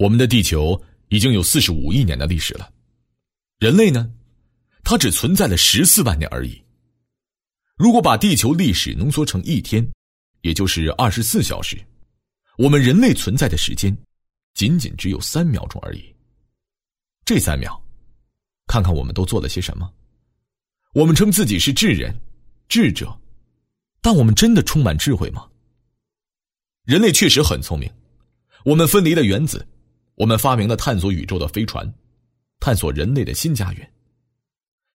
我们的地球已经有45亿年的历史了，人类呢，它只存在了14万年而已。如果把地球历史浓缩成一天，也就是24小时，我们人类存在的时间仅仅只有3秒钟而已。这3秒，看看我们都做了些什么。我们称自己是智人、智者，但我们真的充满智慧吗？人类确实很聪明，我们分离了原子，我们发明了探索宇宙的飞船，探索人类的新家园。